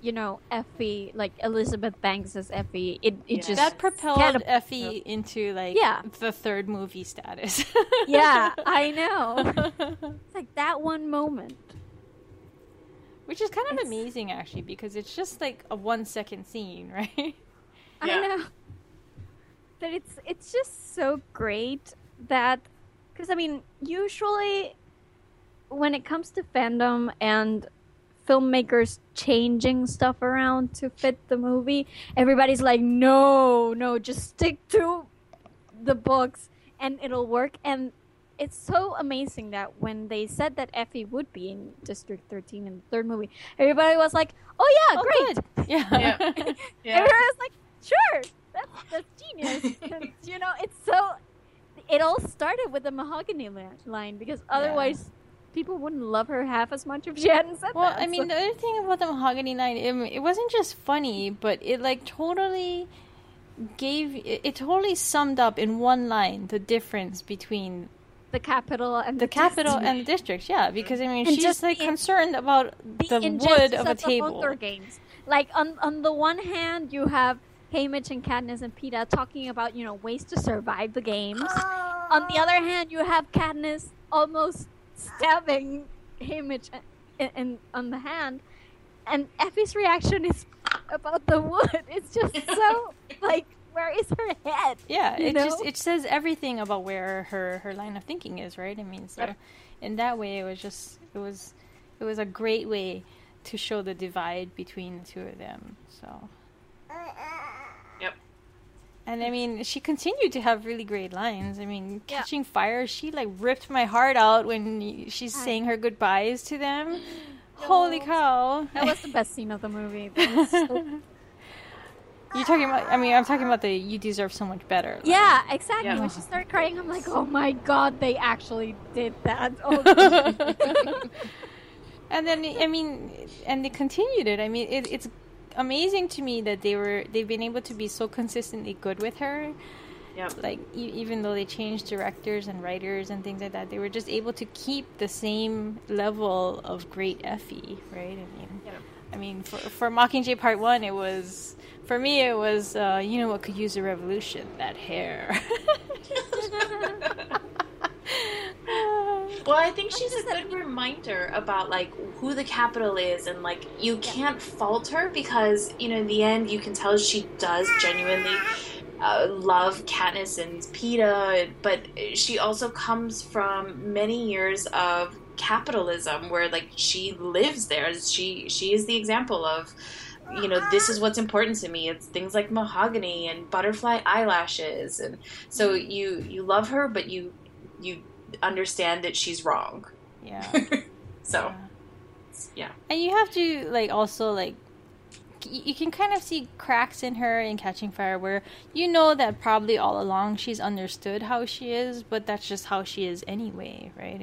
Effie, like Elizabeth Banks as Effie, it just that propelled catapulted Effie into like the third movie status. Yeah, I know. It's like that one moment. Which is kind of amazing, actually, because it's just like a 1-second scene, right? I know. But it's just so great that... Because, I mean, usually when it comes to fandom and filmmakers changing stuff around to fit the movie, everybody's like, no, just stick to the books and it'll work. And it's so amazing that when they said that Effie would be in District 13 in the third movie, everybody was like, oh yeah, great. Good. Yeah. Everyone was like, sure, that's genius. And, it's so... It all started with the Mahogany line, because otherwise people wouldn't love her half as much if she hadn't said that. Well, I mean, the other thing about the Mahogany line, it wasn't just funny, but it like totally totally summed up in one line the difference between the capital and the districts. Yeah, because I mean, and she's like concerned about the wood of a table. Hunger Games. Like on the one hand, you have Haymitch and Katniss and Peeta talking about, ways to survive the games. On the other hand, you have Katniss almost stabbing Haymitch on the hand, and Effie's reaction is about the wood. It's just so, like, where is her head? Yeah, it says everything about where her line of thinking is, right? I mean, so in that way, it was a great way to show the divide between the two of them, so... And I mean, she continued to have really great lines. I mean, Catching Fire, she like ripped my heart out when she's saying her goodbyes to them. No. Holy cow. That was the best scene of the movie. You're talking about, I'm talking about the You Deserve So Much Better. Line. Yeah, exactly. Yeah. When she started crying, I'm like, oh my god, they actually did that. Oh, and then, and they continued it. I mean, it's amazing to me that they've been able to be so consistently good with her. Yep. Like even though they changed directors and writers and things like that, they were just able to keep the same level of great Effie, right? I mean, for Mockingjay Part 1, it was what could use a revolution? That hair. Well, I think she's a good reminder about, like, who the capital is, and, like, you can't fault her because, in the end, you can tell she does genuinely love Katniss and Peeta, but she also comes from many years of capitalism where, like, she lives there. She is the example of, this is what's important to me. It's things like mahogany and butterfly eyelashes, and so you love her, but you understand that she's wrong. Yeah. So, yeah. And you have to, like, also, like, you can kind of see cracks in her in Catching Fire where that probably all along she's understood how she is, but that's just how she is anyway, right?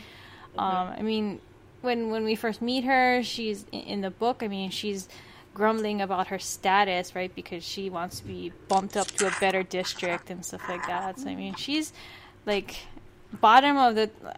I mean, when we first meet her, she's in the book, she's grumbling about her status, right? Because she wants to be bumped up to a better district and stuff like that. So, she's, like... bottom of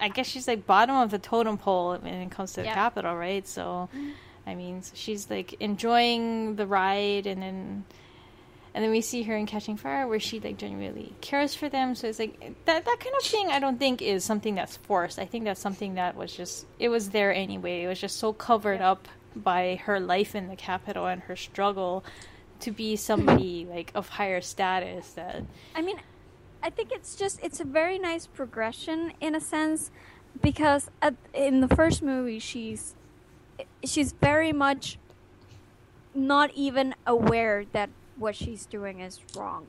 the totem pole when it comes to the capital, right? So, she's like enjoying the ride, and then we see her in Catching Fire where she like genuinely cares for them. So it's like that kind of thing. I don't think is something that's forced. I think that's something that it was there anyway. It was just so covered up by her life in the capital and her struggle to be somebody like of higher status. That I think it's a very nice progression in a sense, because in the first movie she's very much not even aware that what she's doing is wrong,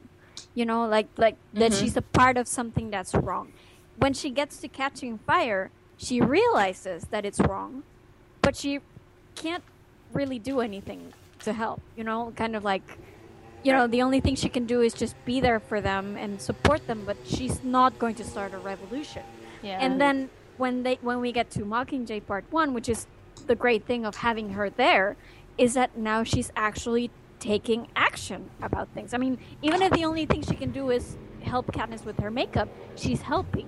that she's a part of something that's wrong. When she gets to Catching Fire, she realizes that it's wrong, but she can't really do anything to help, kind of like... the only thing she can do is just be there for them and support them, but she's not going to start a revolution. Yeah. And then when we get to Mockingjay Part 1, which is the great thing of having her there, is that now she's actually taking action about things. Even if the only thing she can do is help Katniss with her makeup, she's helping,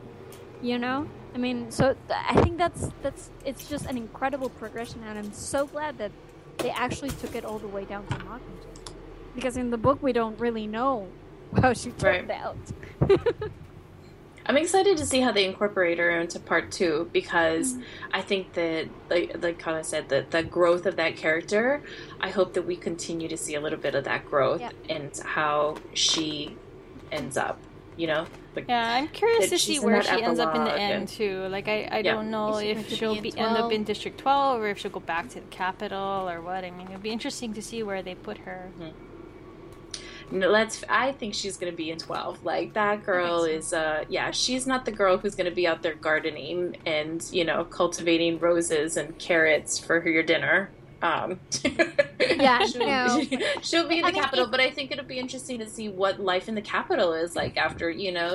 So I think that's it's just an incredible progression, and I'm so glad that they actually took it all the way down to Mockingjay. Because in the book, we don't really know how she turned out. I'm excited to see how they incorporate her into part 2 because I think that, like Kana said, that the growth of that character, I hope that we continue to see a little bit of that growth and how she ends up, you know? Like, yeah, I'm curious to see where she ends up in the end, too. Like, I don't know if she'll end up in District 12 or if she'll go back to the capital or what. I mean, it'd be interesting to see where they put her. Mm-hmm. No, I think she's going to be in 12. Like, that girl is, she's not the girl who's going to be out there gardening and, you know, cultivating roses and carrots for your dinner. Yeah, she'll be in the capital, but I think it'll be interesting to see what life in the capital is like after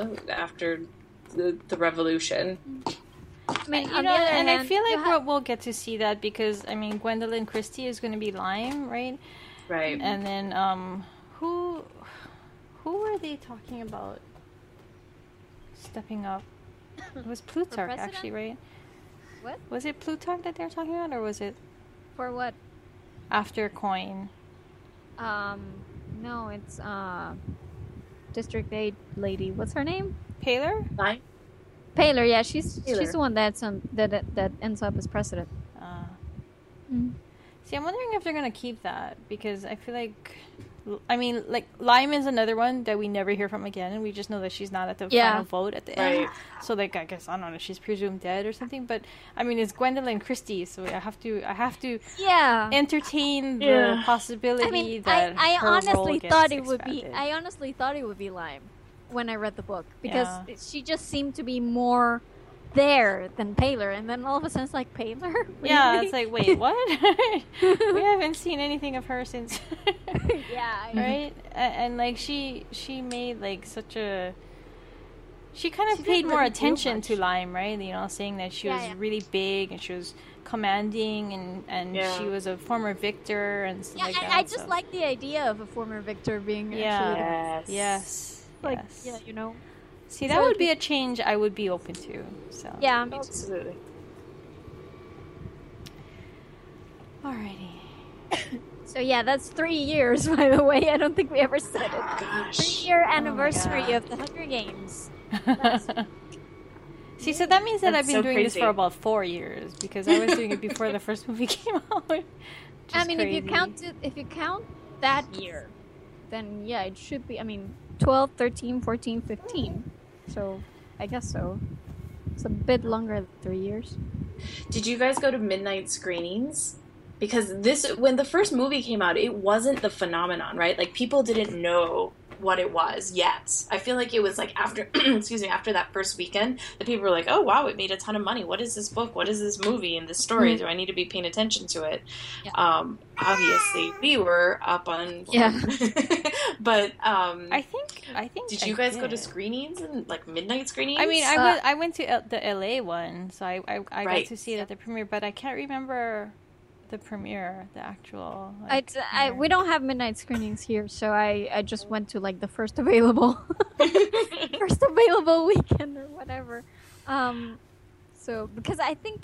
the revolution. I mean, I feel like we'll get to see that because, I mean, Gwendoline Christie is going to be Lime, right? Right. And then, who were they talking about stepping up? It was Plutarch, actually, right? What? Was it Plutarch that they were talking about, or was it... For what? After Coin. No, it's District 8 lady. What's her name? Paler? Paler, yeah, she's the one that ends up as president. See, I'm wondering if they're gonna keep that because I feel like, I mean, like Lime is another one that we never hear from again, and we just know that she's not at the final vote at the end. So, like, I guess I don't know, she's presumed dead or something. But I mean, it's Gwendoline Christie, so I have to entertain the possibility that I her honestly role gets thought it would expanded. be. I honestly thought it would be Lime when I read the book because she just seemed to be more there than Paler, and then all of a sudden it's like Paler. Really? Yeah, it's like, wait, what? We haven't seen anything of her since. Right? And like she made like such a. She kind of paid more attention to Lime, right? You know, saying that she was really big and she was commanding and she was a former victor and stuff like that. I just like the idea of a former victor being actually. Yes. You know. See, that would be a change I would be open to. So yeah, absolutely. Alrighty. So yeah, that's 3 years, by the way. I don't think we ever said it. Gosh. 3-year anniversary of the Hunger Games. See, so that means that That's I've been so doing this crazy. for about 4 years because I was doing it before the first movie came out. I mean, crazy. if you count that year, then yeah, it should be. I mean, 12, 13, 14, 15. So I guess so. It's a bit longer than 3 years. Did you guys go to midnight screenings? Because when the first movie came out, it wasn't the phenomenon, right? Like, people didn't know what it was yet. I feel like it was like after, after that first weekend, that people were like, oh wow, it made a ton of money. What is this book? What is this movie and this story? Do I need to be paying attention to it? Yeah. Obviously we were up on, but, I think. Did you guys go to screenings and like midnight screenings? I mean, I went to the LA one, so I got to see it at the premiere, but I can't remember the premiere, the actual. Like, we don't have midnight screenings here, so I just went to like the first available weekend or whatever. So because I think,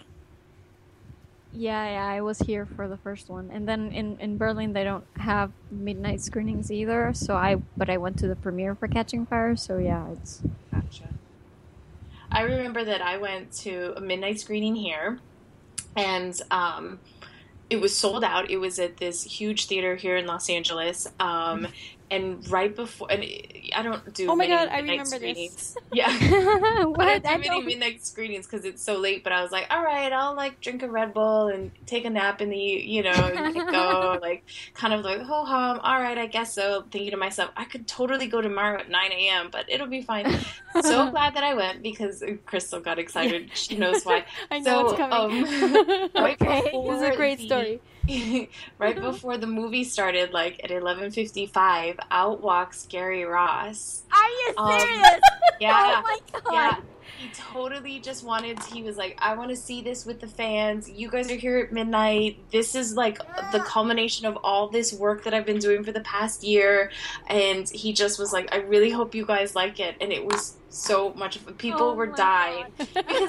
I was here for the first one, and then in Berlin they don't have midnight screenings either. So I went to the premiere for Catching Fire. So yeah, it's gotcha. I remember that I went to a midnight screening here, and it was sold out. It was at this huge theater here in Los Angeles. And right before, and I don't do oh my many God, I remember screenings. This. Yeah. What? I don't do many midnight screenings because it's so late, but I was like, all right, I'll like drink a Red Bull and take a nap in the, and go like kind of like, ho hum, all right, I guess so. Thinking to myself, I could totally go tomorrow at 9 a.m., but it'll be fine. So glad that I went because Crystal got excited. She knows why. I know what's coming. Right this is a great story. Right before the movie started, like at 11:55, out walks Gary Ross. Are you serious? Yeah. Oh my God. Yeah. He totally just he was like, I want to see this with the fans. You guys are here at midnight. This is like the culmination of all this work that I've been doing for the past year. And he just was like, I really hope you guys like it. And it was so much fun. People were my dying because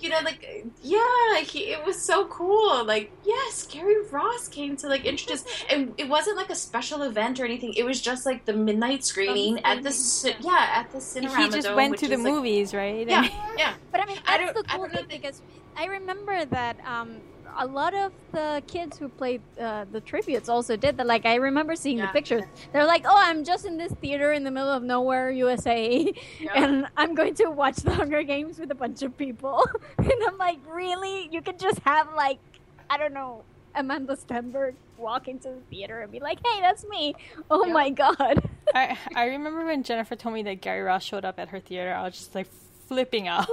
it was so cool. Like, yes, Gary Ross came to like introduce, and it wasn't like a special event or anything. It was just like the midnight screening at the Cinerama. He just went to the movies, right? Yeah, yeah. But I mean, that's the cool thing because I remember that a lot of the kids who played the tributes also did that. Like, I remember seeing the pictures. They're like, "Oh, I'm just in this theater in the middle of nowhere, USA, and I'm going to watch the Hunger Games with a bunch of people." And I'm like, "Really? You could just have like, I don't know, Amanda Stenberg walk into the theater and be like, 'Hey, that's me.'" Oh my god. I remember when Jennifer told me that Gary Ross showed up at her theater, I was just like flipping out.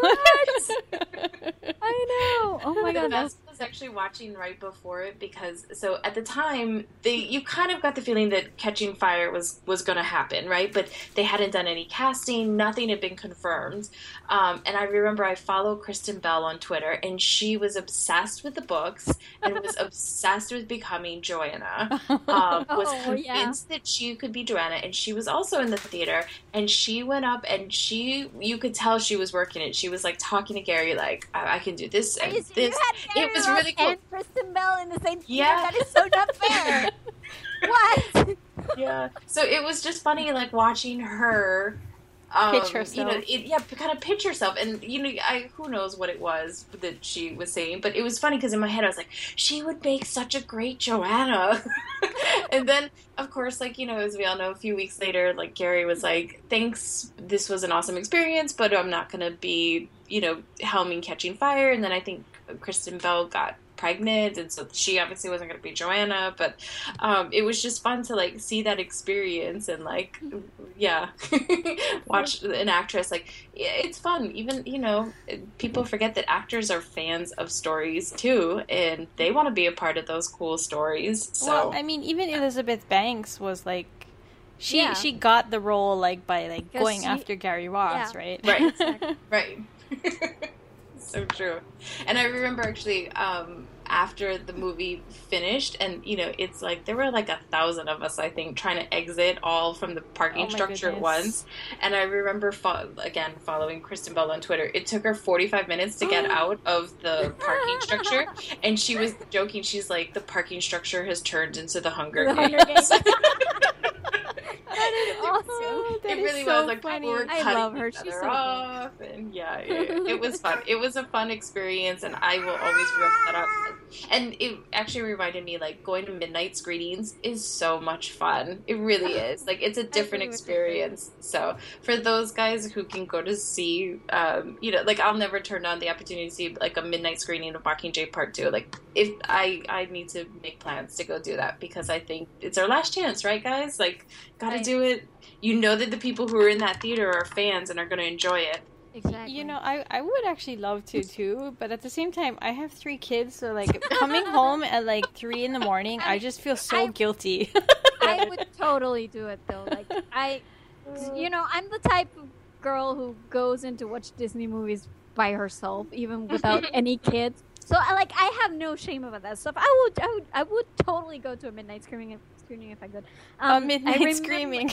I know. Oh my god. I was actually watching right before it because so at the time you kind of got the feeling that Catching Fire was going to happen, right? But they hadn't done any casting, nothing had been confirmed. And I remember I follow Kristen Bell on Twitter, and she was obsessed with the books and was obsessed with becoming Joanna. Was convinced that she could be Joanna, and she was also in the theater. And she went up, and you could tell she was working it. She was like talking to Gary, like, I can do this and this. It was really cool. And Kristen Bell in the same theater. That is so not fair. What? Yeah. So it was just funny, like watching her. Pitch herself. Kind of pitch herself. And, who knows what it was that she was saying. But it was funny because in my head I was like, she would make such a great Joanna. And then, of course, like, as we all know, a few weeks later, like, Gary was like, thanks, this was an awesome experience, but I'm not going to be, helming Catching Fire. And then I think Kristen Bell got pregnant, and so she obviously wasn't going to be Joanna, but it was just fun to like see that experience and like watch an actress. Like, it's fun. Even people forget that actors are fans of stories too, and they want to be a part of those cool stories. So well, I mean, even Elizabeth Banks was like she got the role like by like going after Gary Ross, right? Right. So true. And I remember actually after the movie finished, and it's like there were like 1,000 of us, I think, trying to exit all from the parking structure at once. And I remember following Kristen Bell on Twitter. It took her 45 minutes to get out of the parking structure, and she was joking. She's like, the parking structure has turned into the Hunger Games. That is awesome. It really was like funny. we were cutting I love her. She's so off, and it was fun. It was a fun experience, and I will always remember that up. And it actually reminded me, like, going to midnight screenings is so much fun. It really is. Like, it's a different experience. So for those guys who can go to see, like, I'll never turn down the opportunity to see like a midnight screening of Mockingjay Part 2. Like, if I need to make plans to go do that, because I think it's our last chance, right, guys? Like, gotta do it. That the people who are in that theater are fans and are going to enjoy it. Exactly. I would actually love to too, but at the same time, I have 3 kids, so like coming home at like 3 in the morning, I just feel so guilty. I would totally do it though. Like I'm the type of girl who goes in to watch Disney movies by herself, even without any kids. So I have no shame about that stuff. I would totally go to a midnight screening if I could. Midnight screaming.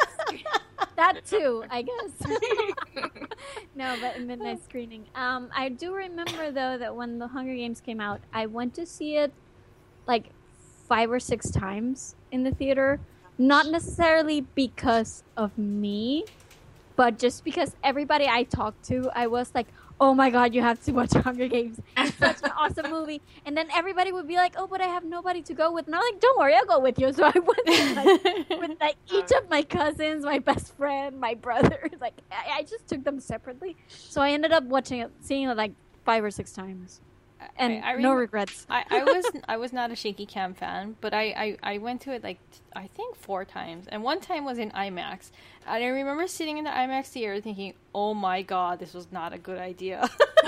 That too, I guess. No, but midnight screening. I do remember though that when the Hunger Games came out, I went to see it like 5 or 6 times in the theater. Not necessarily because of me, but just because everybody I talked to, I was like, oh my god, you have to watch Hunger Games. It's such an awesome movie. And then everybody would be like, oh, but I have nobody to go with. And I'm like, don't worry, I'll go with you. So I went with each of my cousins, my best friend, my brother. Like, I just took them separately. So I ended up seeing it like 5 or 6 times. And no regrets. I was not a Shaky Cam fan, but I went to it like I think 4 times, and one time was in IMAX. And I remember sitting in the IMAX theater thinking, "Oh my god, this was not a good idea,"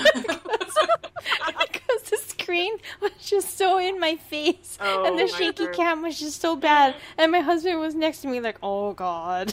because the screen was just so in my face, and the shaky cam was just so bad. And my husband was next to me, like, "Oh god."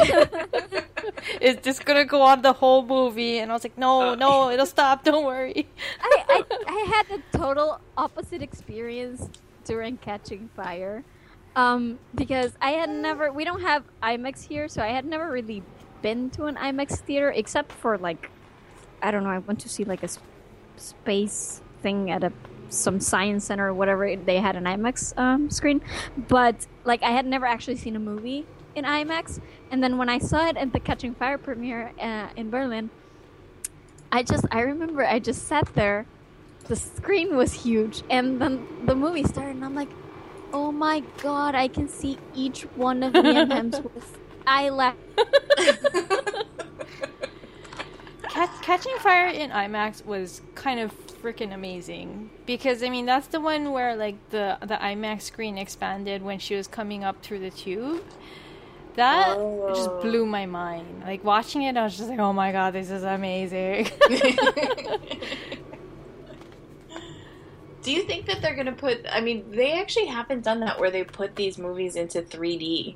Is this gonna go on the whole movie? And I was like, no, it'll stop, don't worry. I had the total opposite experience during Catching Fire, because we don't have IMAX here, so I had never really been to an IMAX theater except for like, I don't know, I went to see like a space thing at some science center or whatever. They had an IMAX screen, but like I had never actually seen a movie in IMAX. And then when I saw it at the Catching Fire premiere in Berlin, I remember I just sat there. The screen was huge, and then the movie started, and I'm like, oh my god, I can see each one of Liam Hemsworth's eyelash. Catching Fire in IMAX was kind of freaking amazing because I mean that's the one where like the IMAX screen expanded when she was coming up through the tube. That just blew my mind. Like watching it, I was just like, "Oh my god, this is amazing." Do you think that they're gonna put? I mean, they actually haven't done that where they put these movies into 3D.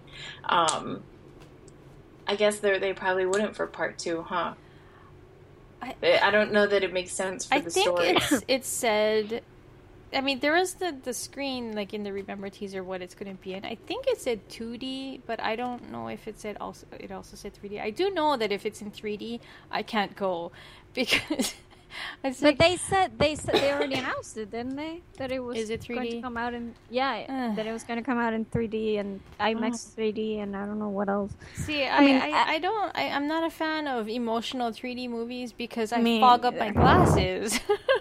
I guess they probably wouldn't for part 2, huh? I don't know that it makes sense for the story. I think it said. I mean, there was the screen like in the Remember teaser what it's going to be in. I think it said 2D, but I don't know if it also said 3D. I do know that if it's in 3D, I can't go because. But they said they already announced it, didn't they? That it was going to come out in that it was going to come out in 3D and IMAX 3D and I don't know what else. See, I'm not a fan of emotional 3D movies because I fog up my glasses.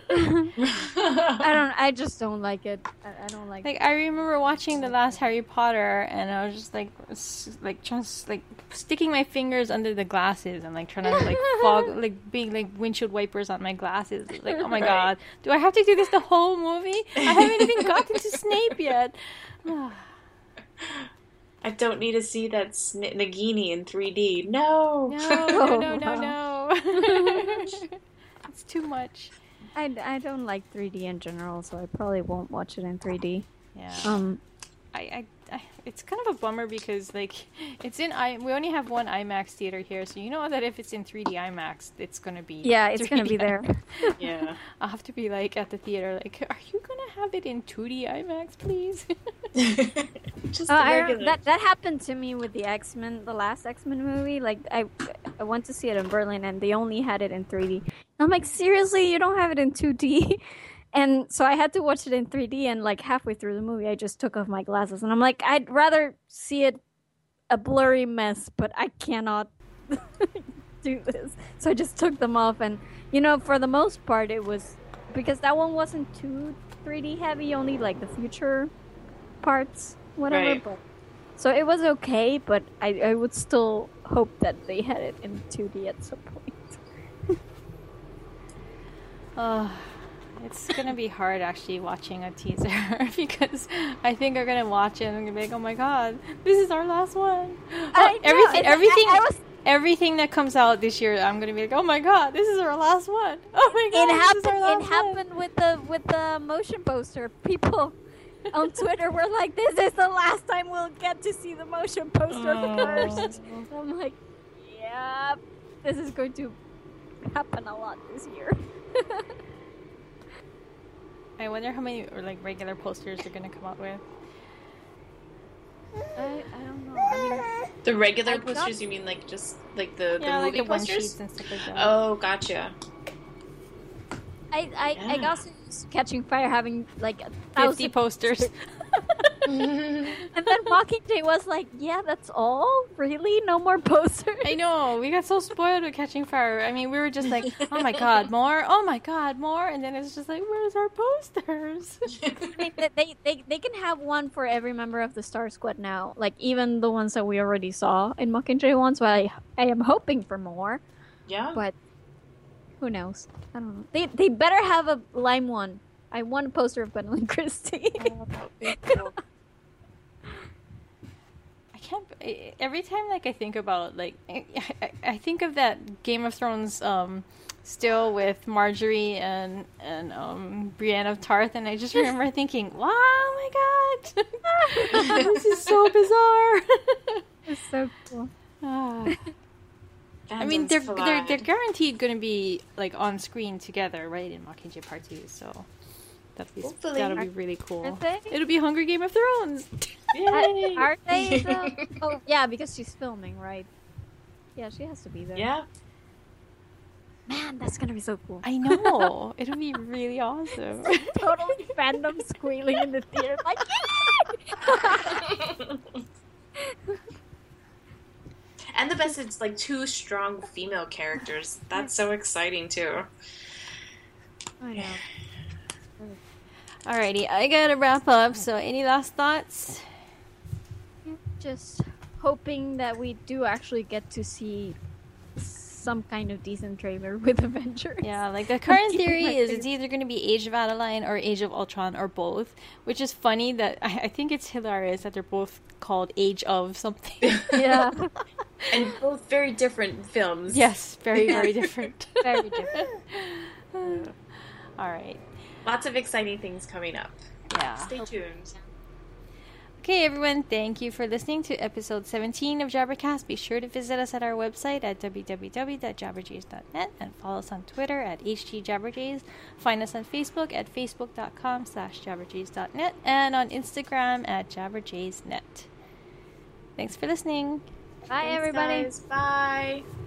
I just don't like it. I don't like. Like I remember watching the last Harry Potter and I was just just sticking my fingers under the glasses and like trying to like fog being like windshield wipers on my glasses. Like, oh my god, do I have to do this the whole movie? I haven't even gotten to Snape yet. I don't need to see that Nagini in 3D. No. It's too much. I don't like 3D in general, so I probably won't watch it in 3D. Yeah. I it's kind of a bummer because like it's we only have one IMAX theater here, so you know that if it's in 3D IMAX, it's gonna be it's gonna be there. Yeah, I'll have to be like at the theater, like, are you gonna have it in 2D IMAX, please? Just that happened to me with the X-Men, the last X-Men movie. Like I went to see it in Berlin, and they only had it in 3D. I'm like, seriously, you don't have it in 2D? And so I had to watch it in 3D, and like halfway through the movie, I just took off my glasses, and I'm like, I'd rather see it a blurry mess, but I cannot do this. So I just took them off, and for the most part, it was because that one wasn't too 3D heavy, only like the future parts, whatever. Right. But so it was okay, but I would still hope that they had it in 2D at some point. It's gonna be hard actually watching a teaser because I think I'm gonna watch it and I'm gonna be like, oh my god, this is our last one. Everything that comes out this year, I'm gonna be like, oh my god, this is our last one. Oh my god, it happened with the motion poster. People on Twitter were like, this is the last time we'll get to see the motion poster first. I'm like, yeah, this is going to happen a lot this year. I wonder how many regular posters they're gonna come out with. I don't know. I mean, the regular posters, you mean like just like the movie the posters? and stuff like that. Oh, gotcha. I got Catching Fire having like 50 posters. And then Mockingjay was like, yeah, that's all? Really? No more posters? I know. We got so spoiled with Catching Fire. I mean, we were just like, oh my god, more? Oh my god, more? And then it's just like, where's our posters? I mean, they can have one for every member of the Star Squad now. Like, even the ones that we already saw in Mockingjay 1, so I am hoping for more. Yeah. But who knows? I don't know. They better have a lime one. I want a poster of Gwendolyn Christie. Oh, that would be cool. Every time I think about I think of that Game of Thrones still with Marjorie and Brienne of Tarth, and I just remember thinking, wow, oh my god, this is so bizarre. It's so cool. I mean, they're guaranteed going to be on screen together, right, in Mockingjay Part 2, so that'll be really cool. It'll be Hunger Game of Thrones. Yay! Are they? Oh, yeah, because she's filming, right? Yeah, she has to be there. Yeah. Man, that's gonna be so cool. I know. It'll be really awesome. Totally fandom squealing in the theater, like, And the best, it's like 2 strong female characters. That's so exciting too. I know. Alrighty, I gotta wrap up. So, any last thoughts? Just hoping that we do actually get to see some kind of decent trailer with Avengers. Yeah, like the current keeping theory my is fingers- it's either going to be Age of Adeline or Age of Ultron or both, which is funny that I think it's hilarious that they're both called Age of something. Yeah, And both very different films. Yes, very, very different. very different. All right. Lots of exciting things coming up. Yeah. Stay tuned. Okay, everyone, thank you for listening to episode 17 of Jabbercast. Be sure to visit us at our website at www.jabberjays.net and follow us on Twitter at HGJabberjays. Find us on Facebook at facebook.com/jabberjays.net and on Instagram at jabberjaysnet. Thanks for listening. Bye, Thanks, everybody. guys. Bye.